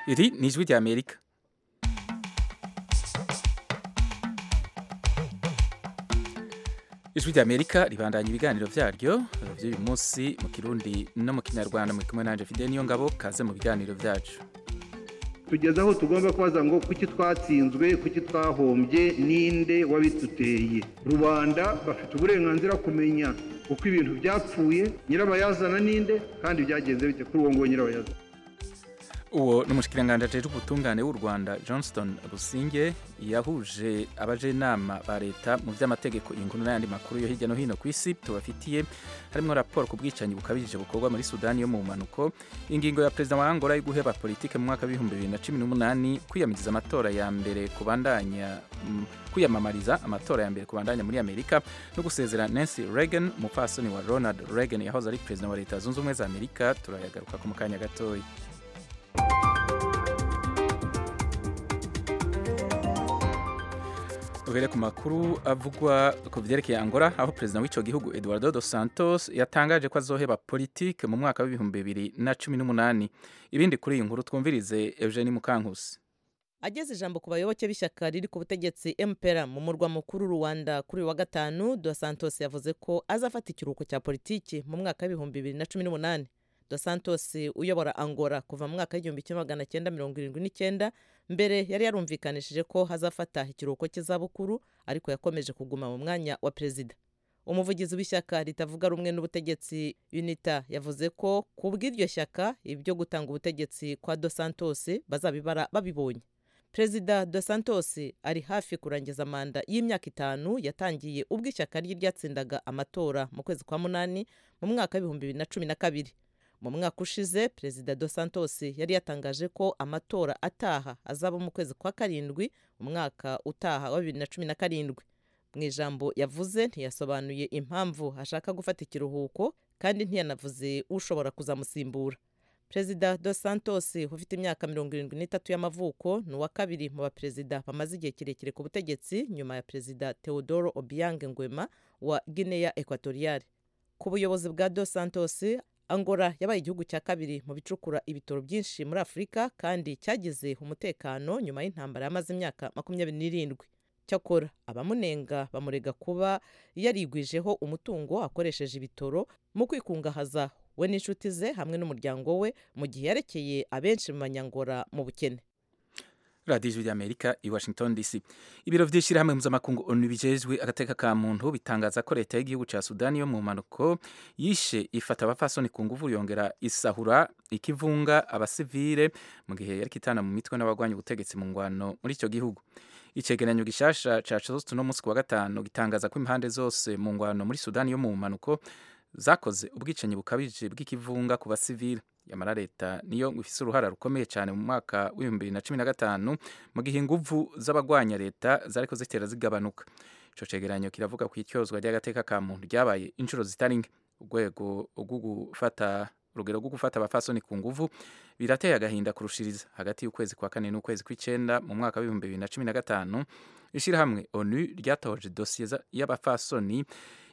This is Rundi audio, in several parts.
Iri ni ijwi rya Amerika. Ijwi rya Amerika ribandanya ibiganiro vyaryo vy'uyu munsi mu Kirundi no mu Kinyarwanda muri kumwe nanje Fidel Niyongabo, kaze mu biganiro vyacu. Tugeze aho tugomba kubaza ngo kuki twatsinzwe, kuki twahombye, ninde wabituteye. Rubanda bafite uburenganzira kumenya uko ibintu byapfuye, nyirabayazana ninde kandi byagenze bite kuri uwo ngo nyirabayazana. Uwo n'umushikiranganje ajejwe ubutungane w'u Rwanda Johnston Businge yahuje abajenama ba leta mu vy'amategeko inkuru n'ayandi makuru yo hirya no hino kw'isi tubafitiye, harimo raporo ku bwicanyi bukabije bukorwa muri Sudani yo mu manuko, ingingo ya perezida wa Angola yo guheba politike mu mwaka wa 2018, kwiyamiriza amatora ya mbere kubandanya kwiyamamariza amatora ya mbere kubandanya muri Amerika no gusezera Nancy Reagan umupfasoni wa Ronald Reagan yahoze ari perezida wa leta zunze ubumwe za Amerika. Turayagaruka ku mukanya gatoya. Tugere ku makuru avugwa ku vyerekeye Angola, aho perezida w'ico gihugu Eduardo dos Santos yatangaje ko azoheba politike mu mwaka wa 2018. Ibindi kuri iyi nkuru twumvirize Eugenie Mukankusi. Ageze ijambo ku bayoboke b'ishyaka riri ku butegetsi MPR mu murwa mukuru Rwanda kuri wa gatanu, Dos Santos yavuze ko azafata ikiruhuko cya politiki mu mwaka wa 2018. Dos Santos uyobora Angola kuva mu mwaka wa 1979 mbere yari yarumvikanishije ko hazafata ikiruhuko cy'izabukuru, ariko yakomeje kuguma mu mwanya wa perezida. Umuvugizi w'ishyaka ritavuga rumwe n'ubutegetsi UNITA yavuze ko kubw'iryo shyaka ibyo gutanga ubutegetsi kwa Dos Santos bazabibara babibonye. Perezida Dos Santos ari hafi kurangiza manda y'imyaka 5 yatangiye ubwo ishyaka rye ryatsindaga amatora mu kwezi kwa munani mu mwaka wa 2012. Mu mwaka ushize Perezida Dos Santos yari yatangaje ko amatora ataha azaba mu kwezi kwa karindwi mu mwaka utaha wa 2017. Mu ijambo yavuze ntiyasobanuye impamvu ashaka gufata ikiruhuko kandi ntiyanavuze ushobora kuzamusimbura. Perezida Dos Santos ufite imyaka 73 y'amavuko ni uwa kabiri mu baperezida bamaze igihe kirekire ku butegetsi nyuma ya Perezida Teodoro Obiang Nguema wa Guinea Equatoriale. Ku buyobozi bwa Dos Santos, Angola yabaye igihugu cya kabiri mu bicukura ibitoro byinshi muri Afurika kandi cyagize umutekano nyuma y'intambara yamaze imyaka 27. Cyakora abamunenga bamurega kuba yarigwijeho umutungo akoresheje ibitoro mu kwikungahaza we n'inshuti ze hamwe n'umuryango we, mu gihe yarekeye abenshi mu banyangora mu bukene. Radio y'Amerika i Washington DC. Ibiro vy'ishirahamwe mpuzamakungu ONU bijejwe agateka ka muntu bitangaza ko leta y'igihugu ca Sudani yo mu manuko yishe ifata abafasoni ku nguvu, yongera isahura ikivunga abasivile mu gihe yari kitana mu mitwe n'abagwanya ubutegetsi mu ngwano muri ico gihugu. Icegeranyo gishasha ca Chost no musi wa gatanu gitangaza ko impande zose mu ngwano muri Sudani yo mu manuko zakoze ubwicanyi bukabije bw'ikivunga ku basivile. Yamara leta niyo ifise uruhara rukomeye cyane mu mwaka wa 2015 mu gihe inguvu z'abagwanya leta zariko zitera zigabanuka. Ico cegeranyo kiravuga ku icyozwa ry'agateka ka muntu ryabaye inshuro zitari nke. Urugero rwo gufata abafasoni ku nguvu birateye agahinda kurushiriza. Hagati y'ukwezi kwa kane n'ukwezi kw'icenda mu mwaka wa 2015 ishirahamwe ONU ryatoje dosiye y'abafasoni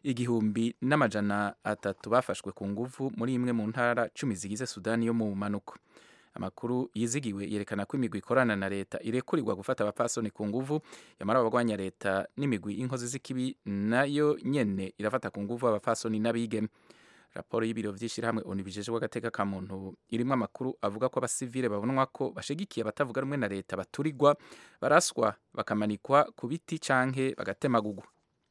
1,300 bafashwe ku nguvu muri imwe mu ntara 10 zigize Sudani yo mu manuko. Amakuru yizigiwe yerekana ko imigwi ikorana na leta irekurirwa gufata abafasoni ku nguvu, yamara abagwanya leta n'imigwi inkozi z'ikibi nayo nyene irafata ku nguvu abafasoni n'abigeme. Raporo y'ibiro vy'ishirahamwe ONU bijejwe agateka ka muntu irimwo amakuru avuga ko abasivile babonwa ko bashigikiye abatavuga rumwe na leta baturirwa, baraswa, bakamanikwa ku biti canke bagatemagurwa.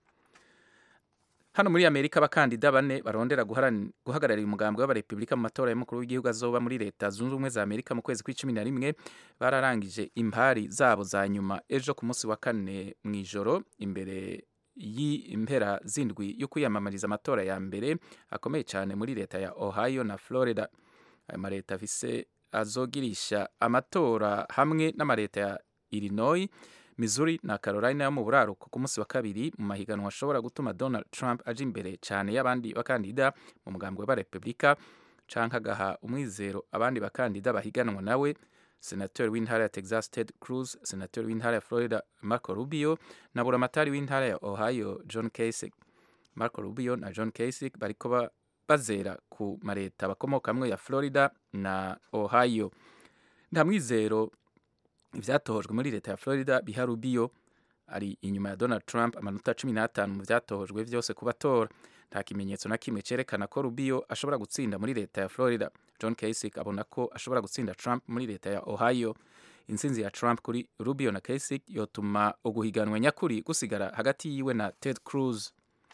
Hano muri Amerika abakandida 4 barondera guhagararira umugambwe w'abarepublika mu matora y'umukuru w'igihugu azoba muri leta zunze ubumwe za Amerika mu kwezi kwa 11 bararangije impari zabo za nyuma ejo ku munsi wa kane mw'ijoro imbere y'impera zindwi yo kwiyamamariza amatora ya mbere akomeye cyane muri leta ya Ohio na Florida. Ayo mareta afise azogirisha amatora hamwe n'amareta ya Illinois, Missouri na Carolina yo mu buraruko ku munsi wa kabiri mu mahiganwa ashobora gutuma Donald Trump aje imbere cyane y'abandi bakandida mu mugambwe w'abarepublika canke agaha umwizero abandi bakandida bahiganwa nawe, Senator w'intara ya Texas Ted Cruz, Senator w'intara ya Florida Marco Rubio na buramatari w'intara ya Ohio John Kasich. Marco Rubio na John Kasich bariko bazera ku mareta bakomokamwe ya Florida na Ohio. nta mwizero ivyatojwe muri leta ya Florida biha Rubio ari inyuma ya Donald Trump amanota 15 mu vyatojwe vyose kubatora. Nta kimenyetso na kimwe cerekana ko Rubio ashobora gutsinda muri leta ya Florida. John Kasich abona ko ashobora gutsinda Trump muri leta ya Ohio. Intsinzi ya Trump kuri Rubio na Kasich yotuma uguhiganwa nyakuri gusigara hagati yiwe na Ted Cruz.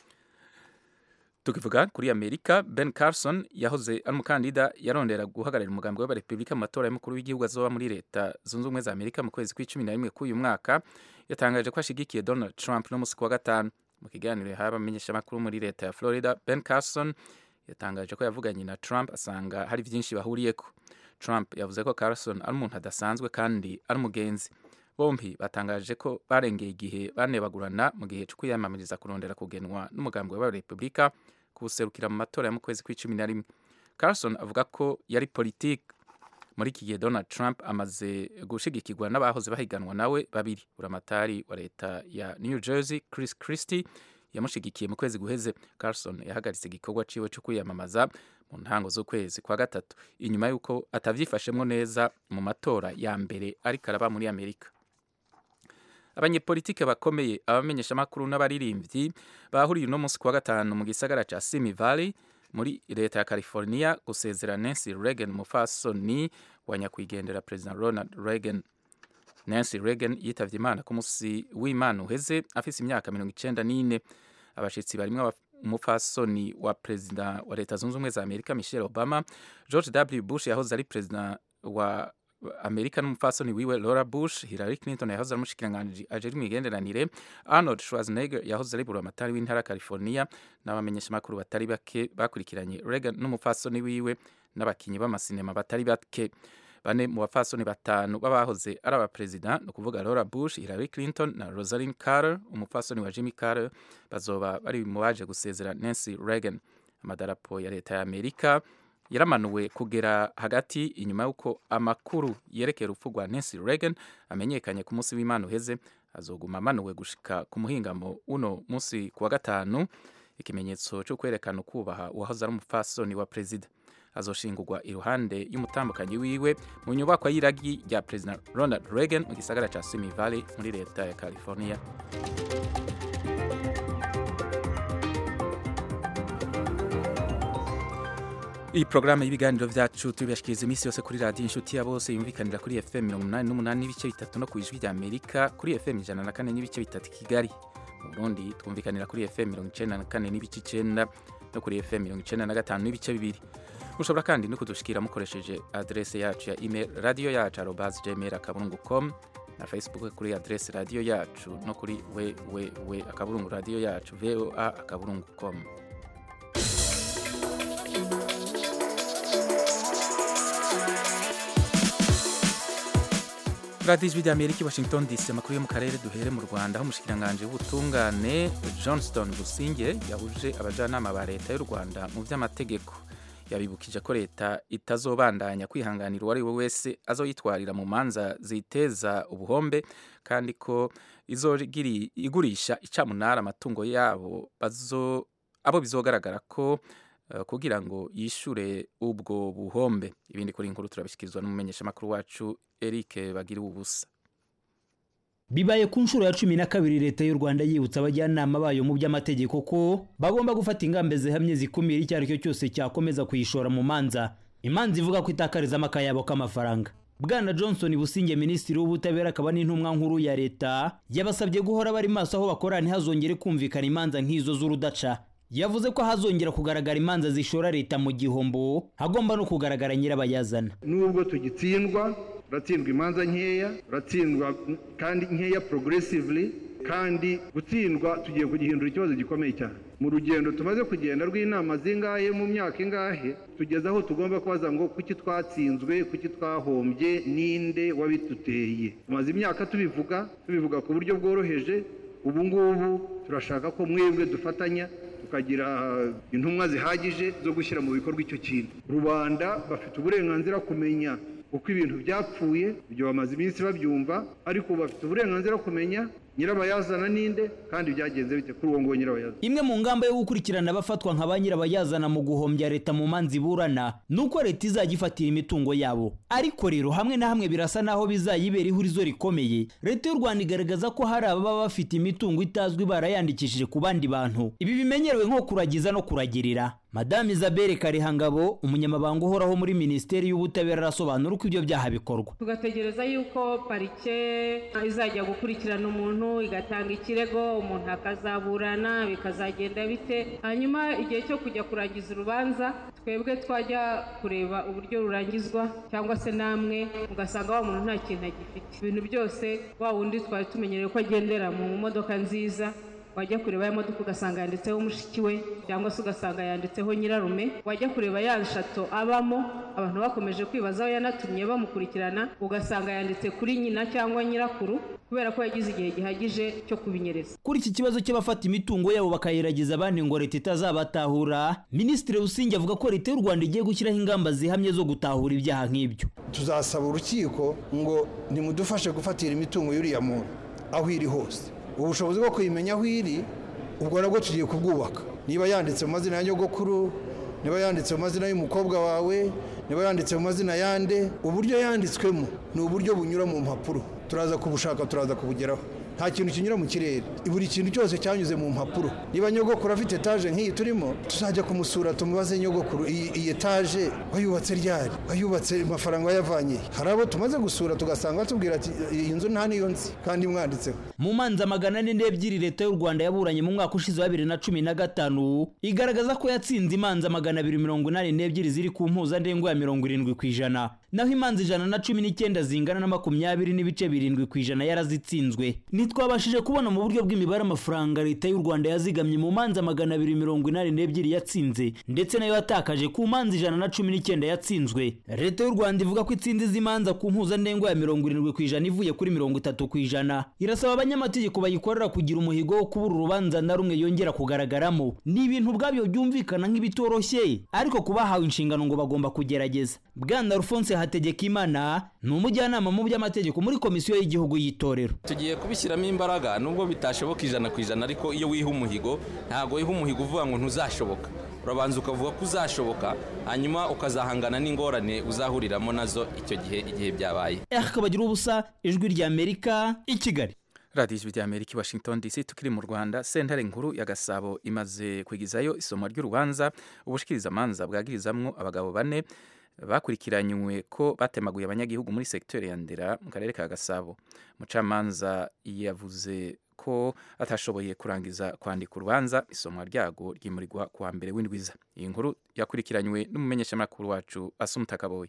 Tukivuga kuri Amerika, Ben Carson yahoze ari umukandida yarondera guhagararira umugambi w'abarepublika mu matora y'umukuru w'igihugu azoba muri leta zunze ubumwe za Amerika mu kwezi kwa11 k'uyu mwaka, yatangaje ko ashigikiye Donald Trump no musi wa gatanu. Mu kiganiro yahaye abamenyeshamakuru muri leta ya Florida, Ben Carson yatangaje ko yavuganye na Trump asanga hari byinshi bahuriyeko. Trump yavuze ko Carson ari umuntu adasanzwe kandi ari umugenzi. Bombi batangaje ko barengeye igihe banebagurana mu gihe cyo kwiyamamariza kurondera kugenwa n'umugambi w'abarepublika kuserukira mu matora ya mu kwezi kwa11. Carson avuga ko yari politique. Muri iki gihe Donald Trump amaze gushigikirwa n'abahoze bahiganwa nawe babiri. Buramatari wa leta ya New Jersey Chris Christie yamushigikiye mu kwezi guheze. Carson yahagaritse igikorwa ciwe cyo kwiyamamaza mu ntango z'ukwezi kwa gatatu inyuma y'uko atavyifashemwo neza mu matora ya mbere ariko araba muri Amerika. Abanyepolitike bakomeye, abamenyeshamakuru n'abaririmbyi bahuriye uno munsi kwa gatanu mu gisagara ca Simi Valley muri leta ya California gusezera Nancy Reagan, umufasoni wa nyakwigendera President Ronald Reagan. Nancy Reagan yitavye Imana ku munsi w'Imana uheze afise imyaka 94. Abashitsi barimwo umufasoni wa President wa leta zunze ubumwe za Amerika Michelle Obama, George W. Bush yahoze ari President wa Amerika n'umufasoni wiwe Laura Bush, Hillary Clinton yahoze ari umushikiranganji ajejwe imigenderanire, Arnold Schwarzenegger yahoze ari buramatari w'intara California, n'abamenyeshamakuru batari bake bakurikiranye Reagan n'umufasoni wiwe n'abakinyi b'amasinema batari bake. Bane mu bafasoni batanu babahoze ari abaperezida no kuvuga Laura Bush, Hillary Clinton na Rosalynn Carter, umufasoni wa Jimmy Carter, bazoba bari mu baje gusezera Nancy Reagan. Amadarapo ya leta ya Amerika yaramanuwe kugera hagati inyuma y'uko amakuru yerekera urupfu rwa Nancy Reagan amenyekanye ku munsi w'Imana uheze. Azoguma amanuwe gushika ku muhingamo uno munsi kuwa gatanu, ikimenyetso cyo kwerekana ukubaha uwahoze ari umufasoni wa perezida. Azoshingurwa iruhande y'umutambukanyi wiwe mu nyubakwa y'iragi rya President Ronald Reagan mu gisagara ca Simi Valley muri leta ya California. Iyi programu y'ibiganiro vyacu tubashikiriza imisi yose kuri radio inshuti ya bose yumvikanira kuri FM 88 n'ibice 3 no kwijwi rya Amerika, kuri FM 104 n'ibice 3 Kigali. Mu Burundi twumvikanira kuri FM 94 n'ibice 9 no kuri FM 95 n'ibice 2. Mushobora kandi no kudushikira mukoresheje adresse yacu ya email radio@gmail.com na Facebook kuri adresse radio yacu no kuri www.radioyacu.voa.com. Radio Ijwi ry'Amerika Washington DC, amakuru yo mu karere duhere mu Rwanda aho umushikiranganje w'ubutungane Johnston Busingye yahuje abajanama ba leta y'u Rwanda mu vy'amategeko. Yabibukije ko leta itazobandanya kwihanganira uwari we wese azoyitwarira mu manza ziteza ubuhombe, kandi ko igurisha icamunara amatungo yabo abo bizogaragara ko kugira ngo yishure ubwo buhombe. Ibindi kuri inkuru turabishikirizwa n'umumenyeshamakuru wacu Eric Bagira ubusa. Bibaye ku nshuro ya 12 leta y'u Rwanda yibutsa abajyanama bayo mu by'amategeko ko bagomba gufata ingambe zihamye zikumira icyo cyo cyose cyakomeza kuyishora mu manza. Imanza ivuga ko itakariza amakayabo k'amafaranga. Bwana Johnson Busingye, Minisitiri w'Ubutabera akaba n'intumwa nkuru ya leta, yabasabye guhora bari maso aho bakora ntihazongere kumvikana imanza nk'izo z'urudaca. Yavuze ko hazongera kugaragara imanza zishora leta mu gihombo, hagomba no kugaragara nyirabayazana. Nubwo tugitsindwa, uratsindwa imanza nkeya, uratsindwa kandi nkeya progressively, kandi gutsindwa tugiye kugihindura ikibazo gikomeye cyane. Mu rugendo tumaze kugenda rw'inama zingahe mu myaka ingahe, tugeze aho tugomba kubaza ngo kuki twatsinzwe, kuki twahombye, ninde wabituteye. Tumaze imyaka tubivuga ku buryo bworoheje. Ubu ngubu turashaka ko mwebwe dufatanya tukagira intumwa zihagije zo gushyira mu bikorwa icyo kintu. Rubanda bafite uburenganzira kumenya uko ibintu byapfuye, ibyo bamaze iminsi babyumva, ariko bafite uburenganzira kumenya nyirabayazana ninde kandi byagenze bite kuri uwo nguwo nyirabayazana. Imwe mu ngamba yo gukurikirana abafatwa nka ba nyirabayazana mu guhombya leta mu manzi burana nuko leta izajya ifatira imitungo yabo. Ariko rero hamwe na hamwe birasa naho bizayibera ihurizo rikomeye. Leta y'u Rwanda igaragaza ko hari ababa bafite imitungo itazwi barayandikishije ku bandi bantu. Ibi bimenyerewe nko kuragiza no kuragirira. Madame Isabelle Karihangabo, umunyamabanga uhoraho muri Minisiteri y'Ubutabera, arasobanura uko ibyo byaha bikorwa. Tugategereza yuko parike izajya gukurikirana umuntu igatanga ikirego, umuntu akazaburana, bikazagenda bite. Hanyuma igihe cyo kujya kurangiza urubanza twebwe twajya kureba uburyo rurangizwa, cyangwa se namwe ugasanga wa muntu nta kintu agifite. Ibintu byose wa wundi twari tumenyereye ko agendera mu modoka nziza, wajya kureba ya modoka ugasanga yanditseho mushiki we, cyangwa se ugasanga yanditseho nyirarume. Wajya kureba ya shato abamo, abantu bakomeje kwibaza aho yanatumye bamukurikirana, ugasanga yanditse kuri nyina cyangwa nyirakuru, kubera ko yagize igihe gihagije cyo kubinyereza. Kuri iki kibazo cy'abafata imitungo yabo bakayiragiza abandi ngo leta itazabatahura, Minisitiri Busingye avuga ko leta y'u Rwanda igiye gushyiraho ingamba zihamye zo gutahura ibyaha nk'ibyo. Tuzasaba urukiko ngo nimudufashe gufatira imitungo y'uriya muntu aho iri hose. Ubushobozi bwo kuyimenya aho iri ubwo nabwo tugiye kubwubaka. Niba yanditse mu mazina ya nyogokuru, niba yanditse mu mazina y'umukobwa wawe, niba yanditse mu mazina yande, uburyo yanditswemo ni uburyo bunyura mu mpapuro. Turaza kubushaka, turaza kubugeraho. Nta kintu kinyura mu kirere, buri kintu cyose cyanyuze mu mpapuro. Niba nyogokuru afite etaje nk'iyi turimo, tuzajya kumusura tumubaze nyogokuru, iyi etaje wayubatse ryari, wayubatse amafaranga yavanye. Hari abo tumaze gusura tugasanga batubwira ati iyi nzu nta niyo nzi kandi mwanditseho. Mu manza 442 leta y'u Rwanda yaburanye mu mwaka ushize wa 2015 igaragaza ko yatsinze imanza 282 ziri ku mpuzandengo ya 70%, naho imanza 119 zingana na 20.7% yarazitsinzwe. Ntitwabashije kubona mu buryo bw'imibare amafaranga leta y'u Rwanda yazigamye mu manza 282 yatsinze, ndetse nayo yatakaje ku manza 119 yatsinzwe. Leta y'u Rwanda ivuga ko itsinze izi manza ku mpuzandengo ya 70% ivuye kuri 30%. Irasaba abanyamategeko bayikorera kugira umuhigo wo kubura urubanza na rumwe yongera kugaragaramo. Ni ibintu bwabyo byumvikana nk'ibitoroshye, ariko kubahawe inshingano ngo bagomba kugerageza. Bwana Alphonse Hategekimana ni umujyanama mu by'amategeko muri Komisiyo y'Igihugu y'Itorero. Tugiye kubishyiramo imbaraga nubwo bitashoboka 100%, ariko iyo wiha umuhigo ntago wiha umuhigo uvuga ngo ntuzashoboka. Urabanza ukavuga ko uzashoboka, hanyuma ukazahangana n'ingorane uzahuriramo nazo icyo gihe byabaye. Akabagira ubusa, Ijwi ry'Amerika, i Kigali. Radio Ijwi ry'Amerika, Washington DC. Tukiri mu Rwanda, sentare nkuru ya Gasabo imaze kwigizayo isomwa ry'urubanza ubushikirizamanza bwagirizamwo abagabo 4 bakurikiranywe ko batemaguye abanyagihugu muri sekiteri ya Ndera mu karere ka Gasabo. Mucamanza yavuze ko atashoboye kurangiza kwandika urubanza, isomwa ryago ryimurirwa kuwa mbere w'indwiza. Iyi nkuru yakurikiranywe n'umumenyeshamakuru wacu Asumta Kaboyi.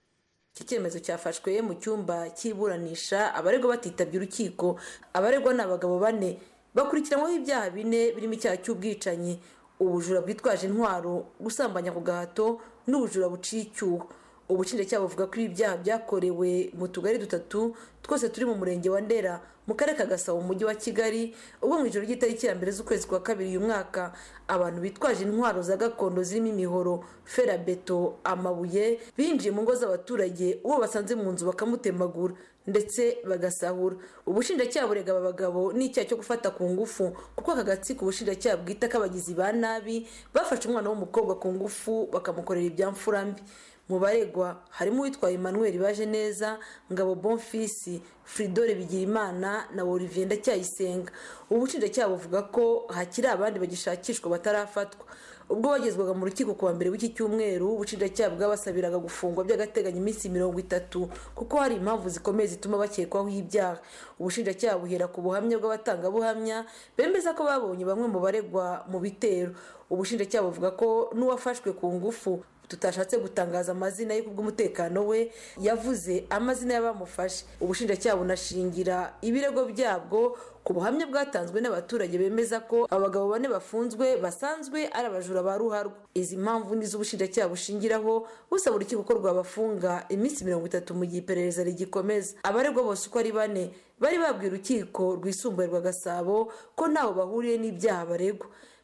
Iki cyemezo cyafashwe mu cyumba cy'iburanisha abaregwa batitabye urukiko. Abaregwa n'abagabo 4 bakurikiranyweho ibyaha 4 birimo icyaha cy'ubwicanyi, ubujura bwitwaje intwaro, gusambanya ku gahato n'ubujura buciye icyuho. Ubushinjacyaha buvuga ko ibyaha byakorewe mu tugari 3 twose turi mu murenge wa Ndera mu karere ka Gasabo mu mujyi wa Kigali, ubwo mu ijoro ry'itariki ya mbere z'ukwezi kwa 2 uyu mwaka abantu bitwaje intwaro za gakondo zirimo imihoro, ferabeto, amabuye binjiye mu ngo z'abaturage uwo basanze mu nzu bakamutemagura ndetse bagasahura. Ubushinjacyaha burega aba bagabo n'icyaha cyo gufata ku ngufu, kuko aka gatsiko ubushinjacyaha bwita k'abagizi ba nabi bafashe umwana w'umukobwa ku ngufu bakamukorera ibyamfurambi. Mu baregwa harimo uwitwaye Emmanuel Bajeneza, Ngabo Bonfils, Fridore Bigirimana na Olivier Ndacyayisenga. Ubushinjacyaha buvuga ko hakiri abandi bagishakishwa batarafatwa. Ubwo bagezwaga mu rukiko kuwa mbere w'iki cyumweru, ubushinjacyaha bwabasabiraga gufungwa by'agateganyo iminsi 30 kuko hari impamvu zikomeye zituma bakekwaho ibyaha. Ubushinjacyaha buhera ku buhamya bw'abatangabuhamya bemeza ko babonye bamwe mu baregwa mu bitero. Ubushinjacyaha buvuga ko n'uwafashwe ku ngufu tutashatse gutangaza amazina ye kubw'umutekano we yavuze amazina y'abamufashe. Ubushinjacyaha bunashingira ibirego byabwo ku buhamya bwatanzwe n'abaturage bemeza ko abagabo 4 bafunzwe basanzwe ari abajura ba ruharwa. Izi mpamvu nizo ubushinjacyaha bushingiraho busaba urukiko ko rwabafunga iminsi 30 mu gihe iperereza rigikomeza. Abaregwa bose uko ari 4 bari babwiye urukiko rwisumbuye rwa Gasabo ko ntaho bahuriye n'ibyaha baregwa.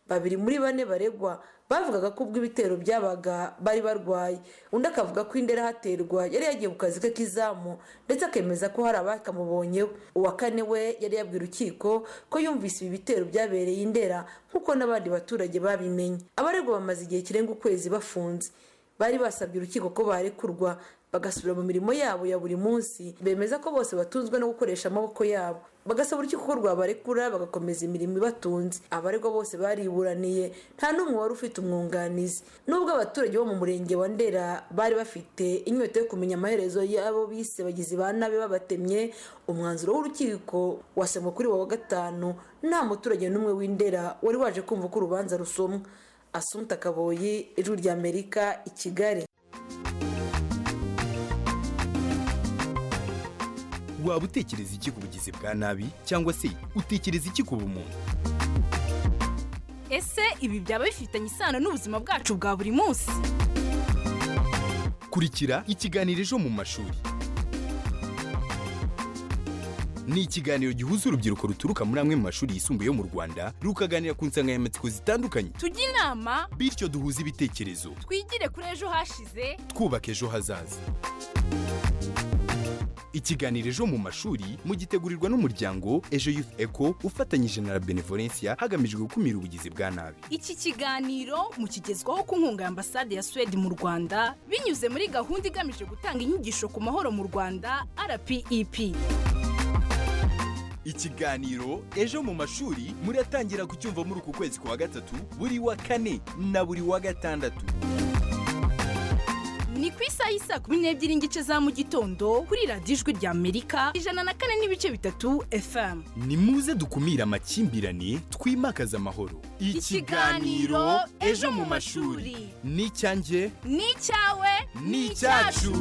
babiri muri bane baregwa bavugaga ko ubwo ibitero byabaga bari barwaye. Undi akavuga ko indera haterwa yari yagiye ku kazi ke k'izamu ndetse akemeza ko hari abakamubonyeho. Uwa kane we yari yabwira urukiko ko yumvise ibi bitero byabereye indera nk'uko n'abandi baturage babimenye. Abaregwa bamaze igihe kirenga ukwezi bafunze. Bari basabye urukiko ko barekurwa bagasubira mu mirimo yabo ya buri munsi. Bemeza ko bose batunzwe no gukoresha amaboko yabo. Bagasaba urukiko ko rwabarekura bagakomeza imirimo ibatunze. Abaregwa bose bariburaniye, nta n'umwe wari ufite umwunganizi. Nubwo abaturage bo mu murenge wa Ndera bari bafite inyota yo kumenya amaherezo y'abo bise bagizi ba nabi babatemye, umwanzuro w'urukiko wasomwe kuri wa gatanu. Nta muturage n'umwe w'Indera wari waje kumva ko urubanza rusomwa. Assumpta Kaboyi, Ijwi ry'Amerika, i Kigali. Waba utekereza iki ku bugizi bwa nabi cyangwa se utekereza iki ku bumuntu? Ese ibi byaba bifitanye isano n'ubuzima bwacu bwa buri munsi? Kurikira ikiganiro Ejo mu mashuri. Ni ikiganiro gihuza urubyiruko ruturuka muri amwe mu mashuri yisumbuye yo mu Rwanda rukaganira ku nsanganyamatsiko zitandukanye. Tujye inama bityo duhuze ibitekerezo. Twigire kuri ejo hashize, twubaka ejo hazaza. Ikiganiro Ejo mu mashuri mugitegurirwa n'umuryango Ejo Youth Eco ufatanyije na Benevolencia hagamijwe gukumira ubugizi bwa nabi. Iki kiganiro mukigezwaho ku nkunga ya Ambasade ya Sweden mu Rwanda binyuze muri gahunda igamije gutanga inyigisho ku mahoro mu Rwanda RPEP. Ikiganiro Ejo mu mashuri muratangira kucyumva muri uku kwezi kwa gatatu buri wa kane na buri wa gatandatu. Ni ku isaha y'isa 12:30 za mu gitondo kuri Radio Ijwi ry'Amerika 104.3 FM. Ni muze dukumira amakimbirane twimakaza amahoro. Ikiganiro Ejo mu mashuri ni cyanjye, ni cyawe, ni cyacu.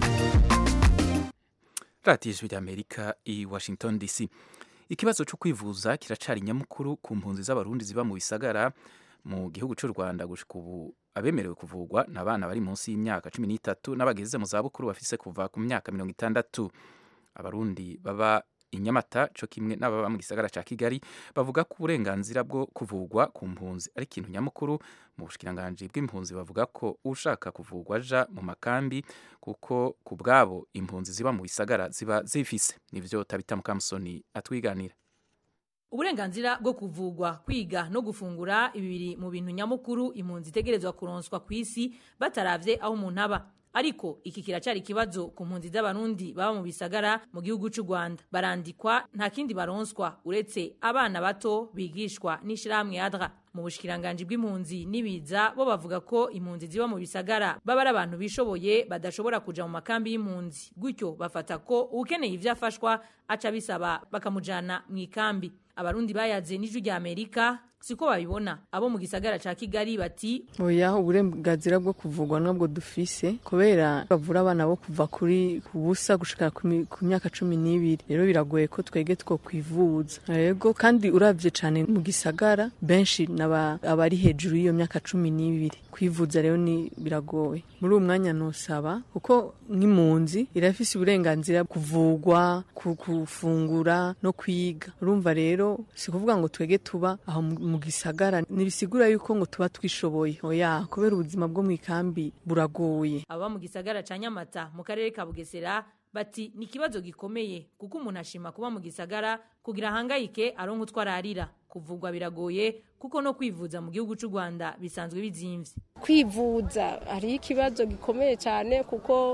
Radio Ijwi ry'Amerika i Washington DC. Ikibazo cyo kwivuza kiracari nyamukuru ku mpunzi z'abarundi ziba mu bisagara mu gihugu cy'u Rwanda. Gushika ubu abemerewe kuvugwa n'abana bari munsi y'imyaka 13 n'abageze mu zabukuru bafise kuva ku myaka 60. Abarundi baba Inyamata cyo kimwe n'ababa mu gisagara ca Kigali bavuga ko uburenganzira bwo kuvugwa ku mpunzi ari ikintu nyamukuru. Mu bushikiranganje bw'impunzi bavuga ko ushaka kuvugwa aja mu makambi kuko ku bwabo impunzi ziba mu bisagara ziba zifise. Nivyo Tabita Mukamusoni atwiganira. Uburenganzira bwo kuvugwa, kwiga no gufungura ibibiri mu bintu nyamukuru impunzi itegerezwa kuronswa ku isi bataravye aho umuntu aba. Ariko iki kiracari kibazo ku mpunzi z'abarundi baba mu bisagara mu gihugu cy'u Rwanda. Barandikwa nta kindi baronswa uretse abana bato bigishwa n'ishirahamwe ADRA. Mu bushikiranganje bw'impunzi nibiza bo bavuga ko impunzi ziba mu bisagara baba ari abantu bishoboye badashobora kuja mu makambi y'impunzi. Gutyo bafata ko ukeneye ivyafashwa aca bisaba bakamujana mu ikambi. Abarundi bayaze n'Ijwi ry'Amerika siko babibona. Abo mu gisagara ca Kigali bati oya uburenganzira bwo kuvugwa nabwo dufise kubera bavura abana bo kuva kuri kubusa gushika ku myaka 12. Rero biragoye ko twege two kwivuza. Yego kandi uravye cane mu gisagara benshi abari hejuru y'iyo myaka 12. Kwivuza rero ni biragoye. Muri uwo mwanya nosaba kuko nk'impunzi irafise uburenganzira kuvugwa, kufungura no kwiga. Urumva rero sikuvuga ngo twege tuba aho mu gisagara nibisigura yuko ngo tuba twishoboye. Oya kubera ubuzima bwo mu ikambi buragoye. Aba mu gisagara ca Nyamata mu karere ka Bugesera bati ni kibazo gikomeye kuko umuntu ashima kuba mu gisagara kugira hangayike aronka utwararira. Kuvugwa biragoye kuko no kwivuza mu gihugu cy'u Rwanda bisanzwe bizimvye. Kwivuza ari ikibazo gikomeye cyane kuko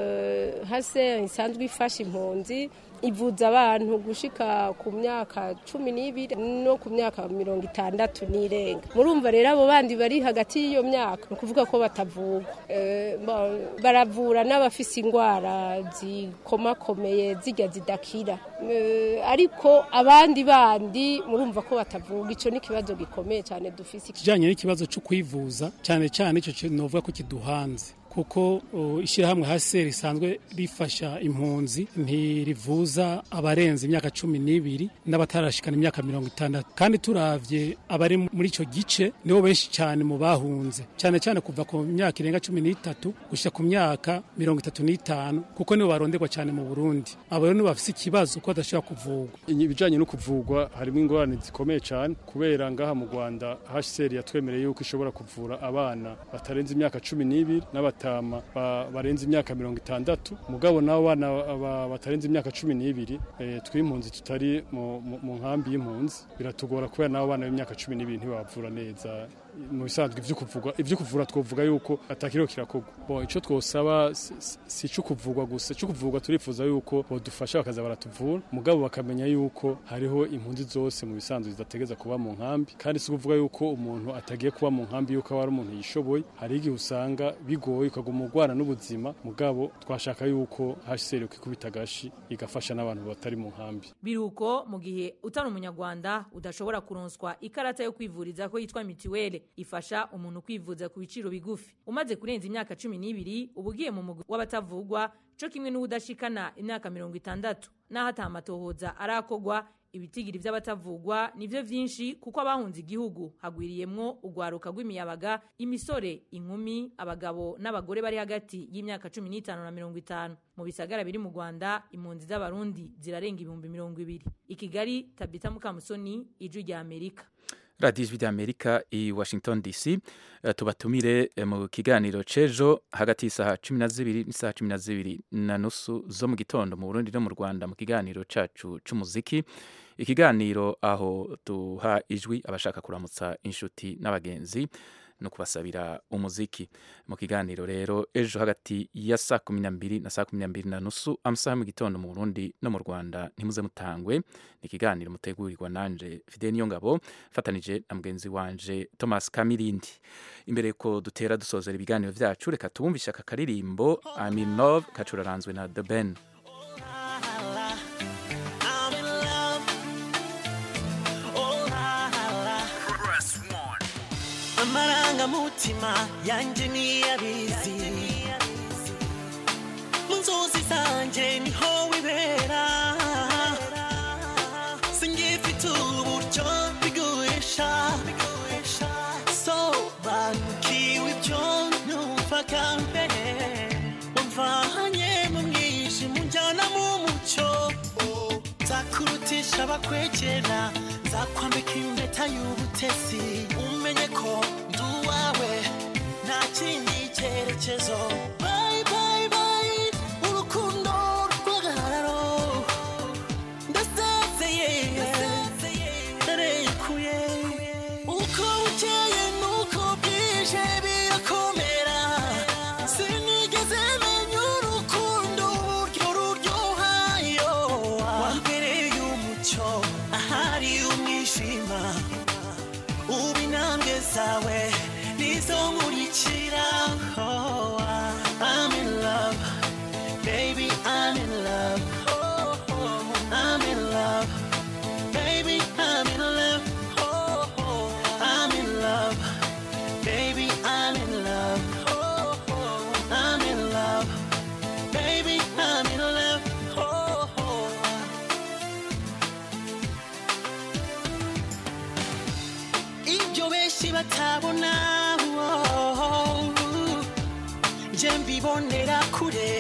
hase isanzwe ifasha impunzi ivuza abantu gushika ku myaka 12 no ku myaka 60 n'irenga. Murumva rero abo bandi bari hagati y'iyo myaka kuvuga ko batavugwa. Baravura n'abafise ingwara zikomakomeye zijya zidakira. Ariko abandi bandi murumva ko batavuga. Ico ni kibazo gikomeye cyane dufise. Kijanye n'ikibazo cyo kwivuza cyane cyane ico novuga ko kiduhanze kuko ishyirahamwe HCR risanzwe rifasha impunzi ntirivuza abarenze imyaka 12 n'abatarashikana imyaka 60 kandi turavye abari muri ico gice nibo benshi cyane mu bahunze cyane cyane kuva ku myaka irenga 13 gushika ku myaka 35 kuko nibo baronderwa cyane mu Burundi abo rero bafise ikibazo ko badashobora kuvugwa ibijanye no kuvugwa harimo ingorane zikomeye cyane kubera ngaha mu Rwanda HCR yatwemereye yuko ishobora kuvura abana batarenze imyaka 12 n'abatama barenze imyaka 60 mugabo nabo bana batarenze imyaka 12 twimpunzi tutari mu nkambi y'impunzi biratugora kubera nabo bana b'imyaka 12 ntibavura neza mu bisanzwe ivyo kuvura twovuga yuko atakiro kirakogwa bo ico twosaba si cyo kuvugwa gusa cyo kuvugwa turifuza yuko bodufasha bakaza baratuvura mugabo bakamenya yuko hariho impunzi zose mu bisanzwe zidategeza kuba mu nkambi kandi si kuvuga yuko umuntu atagiye kuba mu nkambi yuko ari umuntu yishoboye hari igihe usanga bigoye ukaguma urwana n'ubuzima mugabo twashaka yuko HCR ikubita gashi igafasha n'abantu batari mu nkambi biruko mu gihe utari umunyarwanda udashobora kuronswa ikarata yo kwivuriza ko yitwa mituwele ifasha umuntu kwivuza ku biciro bigufi umaze kurenza imyaka 12 ubugiye mu mugwi w'abatavugwa cyo kimwe n'udashikana imyaka 60 naho atamatohoza arakogwa ibitigiri by'abatavugwa nivyo vyinshi kuko abahunze igihugu hagwiriyemwo ugwaruka rw'imiyabaga imisore inkumi abagabo n'abagore bari hagati y'imyaka 15 na 50 mu bisagara biri mu Rwanda impunzi z'abarundi zirarenga 220 ikigali Tabita Mukamusoni ijwi rya Amerika Radio Ijwi ry'Amerika i Washington DC tubatumire mu kiganiro cejo hagati y'isaha 12 n'isaha 12:30 zo mu gitondo mu Burundi no mu Rwanda mu kiganiro cacu c'umuziki ikiganiro aho tuha ijwi abashaka kuramutsa inshuti n'abagenzi no kubasabira umuziki mu kiganiro rero ejo hagati ya saa 12 na saa 12:30 amasaha mu gitondo mu Burundi no mu Rwanda ntimuze mutangwe ni kiganiro mutegurirwa nanje Fidel Niyongabo fatanije na mugenzi wanje Thomas Kamirindi imbere ko dutera dusozera ibiganiro vyacu reka tubumvisha akaririmbo I'm in love kacuraranzwe na The Ben amarangamutima yanjye niyabizi mu nzozi zanje niho wibera singifite uburyo bigurisha sobanukiwe ibyo numva kambere wamvanye mu mwijima unjyana mu mucyo nzakurutisha abakwegera nzakwambika impeta y'ubutesi umenye ko nduwawe nta kindi cyerekezo bye bye bye urukundo rw'agahararo ndasezeye ndarekuye uko bukeye nuko bwije birakomera sinigeze menya urukundo uburyo ruryohayo wambereye umucyo ahari umwijima ubu intambwe zawe nizo nkurikira I'm in love baby I'm in love I'm in love baby I'm in love I'm in love baby I'm in love I'm in love baby I'm in love ibyo benshi batabona je mbibonera kure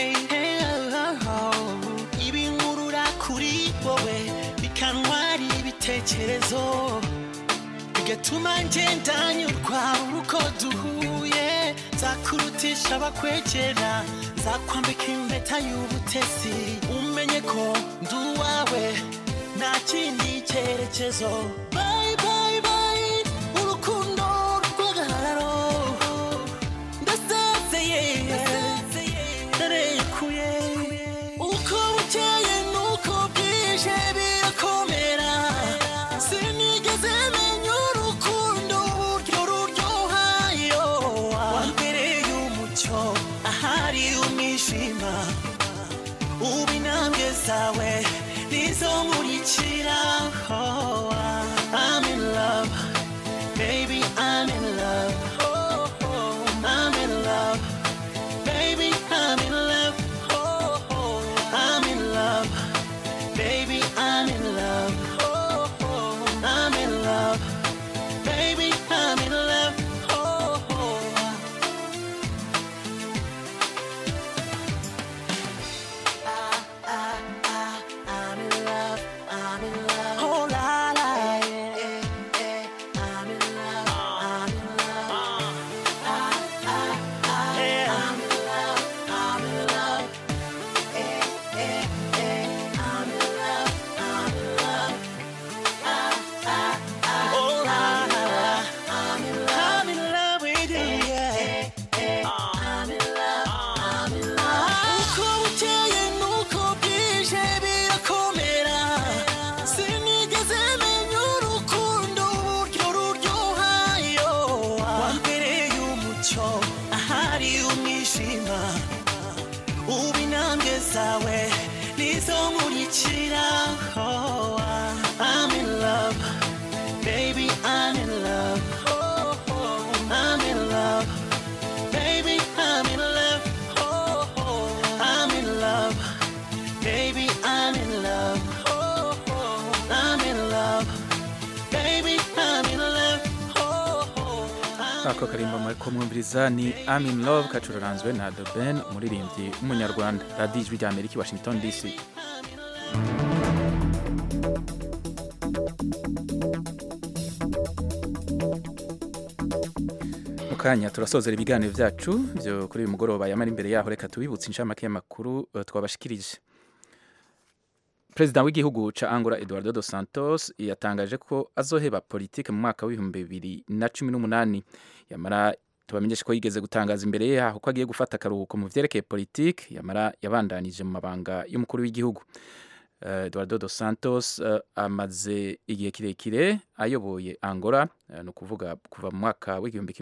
ibinkurura kuri wowe bikantwara ibitekerezo bigatuma ngenda nyurwa uko duhuye nzakurutisha abakwegera nzakwambika impeta y'ubutesi umenye ko nduwawe nta kindi cyerekezo bye bye bye urukundo rw'agahararo ndasezeye ndarekuye uko bukeye nuko bwije birakomera sinigeze menya urukundo uburyo ruryohayo wambereye umucyo ahari umwijima ubu intambwe zawe nizo nkurikira I'm in love baby I'm in love I'm in love zawe nizo nkurikira. Oh, I'm in love, baby, I'm in love. Oh, I'm in love, baby, I'm in love. Oh, I'm in love, baby, I'm in love. Oh, I'm in love, baby, I'm in love. ako karimba mariko mwumviriza ni I'm in love kacuraranzwe na The Ben umuririmbyi w'umunyarwanda. Radio Ijwi rya Amerika, Washington DC. Mukanya turasozera ibiganiro byacu byo kuri uyu mugoroba. Yamara imbere yaho reka tubibutse inshamake y'amakuru twabashikirije. Perezida w'igihugu ca Angola Eduardo dos Santos yatangaje ko azoheba politike mu mwaka w'2018. Yamara tubamenyesha ko yigeze gutangaza imbere yaho ko agiye gufata akaruhuko mu vyerekeye politike. Yamara yabandanije mu mabanga y'umukuru w'igihugu. Eduardo dos Santos amaze igihe kirekire ayoboye Angola, no kuvuga kuva mu mwaka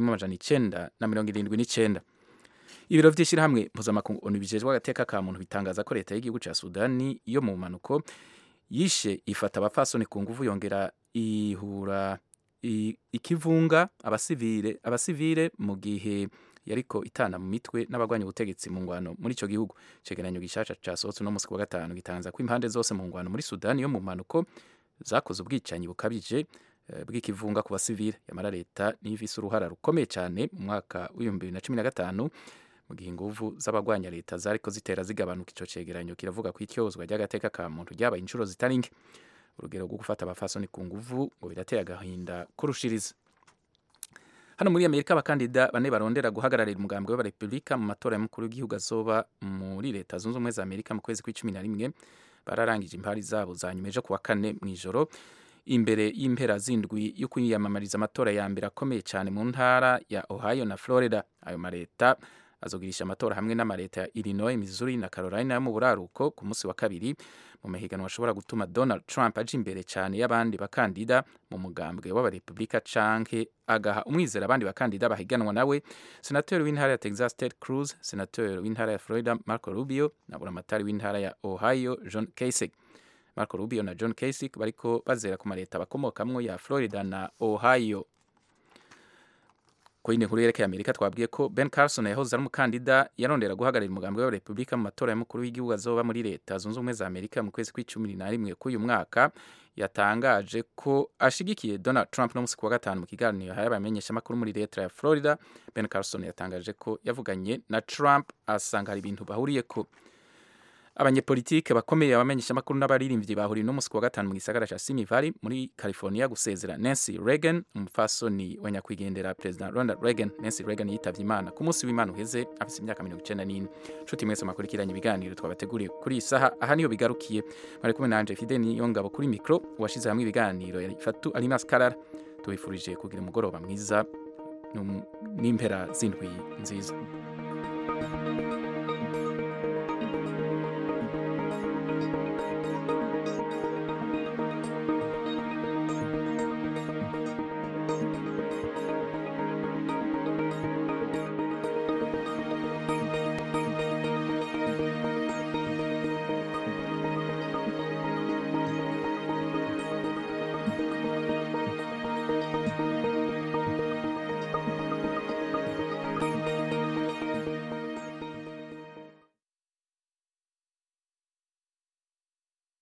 w'1979. Ibiro vy'ishirahamwe mpuzamakungu ONU bijejwe agateka ka muntu bitangaza ko leta y'igihugu ca Sudani yo mu manuko yishe ifata abafasoni ku nguvu, yongera ihura ikivunga abasivile mu gihe yariko itana mu mitwe n'abagwanya ubutegetsi mu ngwano muri ico gihugu. Cegeranyo gishasha casohotse no musi wa gatanu gitangaza ko impande zose mu ngwano muri Sudani yo mu manuko zakoze ubwicanyi bukabije bw'ikivunga ku basivile. Yamara leta n'ifise uruhara rukomeye cyane mu mwaka w'2015 mu gihe inguvu z'abagwanya leta zariko zitera zigabanuka. Ico cegeranyo kiravuga ko ityozwa ry'agateka ka muntu ryabaye inshuro zitari nke. Urugero rwo gufata abafasoni ku nguvu ngo birateye agahinda kurushiriza. Hano muri Amerika abakandida bane barondera guhagararira umugambwe w'abarepublika mu matora y'umukuru w'igihugu azoba muri leta zunze ubumwe za Amerika mu kwezi kwa 11 bararangije impari zabo za nyuma ejo kuwa kane mw'ijoro imbere y'impera zindwi yo kwiyamamariza amatora ya mbere akomeye cyane mu ntara ya Ohio na Florida. Ayo mareta azogirisha amatora hamwe n'amareta ya Illinois, Missouri na Carolina yo mu buraruko ku munsi wa kabiri mu mahiganwa ashobora gutuma Donald Trump aje imbere cyane y'abandi bakandida mu mugambwe w'abarepublika canke agaha umwizera abandi bakandida bahiganwa nawe. Senateur w'intara ya Texas Ted Cruz, senateur w'intara ya Florida Marco Rubio na buramatari w'intara ya Ohio John Kasich. Marco Rubio na John Kasich bariko bazera ku mareta bakomokamwo ya Florida na Ohio. Ko ine nkuru yerekeye Amerika twabwiye ko Ben Carson yahoze ari umukandida yarondera guhagararira umugambwe wa Republika mu matora y'umukuru w'igihugu azoba muri leta zunze ubumwe za Amerika mu kwezi kwa 11 k'uyu mwaka yatangaje ko ashigikiye Donald Trump no musi wa gatanu mu kiganiro y'abamenyesha makuru muri leta ya Florida. Ben Carson yatangaje ko yavuganye na Trump asanga hari ibintu bahuriye ko. Abanyepolitike bakomeye abamenyesha makuru n'abaririmbyi bahuriye no musi wa gatanu mu gisagara ca Simi Valley muri California gusezera Nancy Reagan, umufasoni wa nyakwigendera President Ronald Reagan. Nancy Reagan yitavye Imana ku munsi w'Imana uheze afise imyaka 94. Nshuti mwese makurikiranye ibiganiro twabateguriye kuri isaha aha niyo bigarukiye. Mwari kumwe nanje Fidel Niyongabo kuri micro washize hamwe ibiganiro ya Fatu Alimas Karara. Tubifurije kugira umugoroba mwiza n'impera zindwi nziza.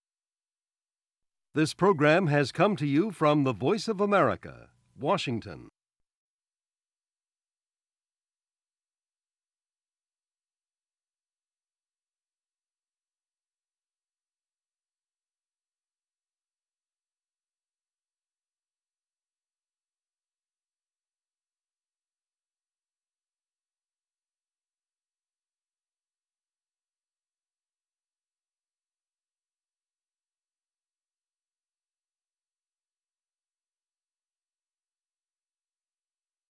This program has come to you from the Voice of America, Washington.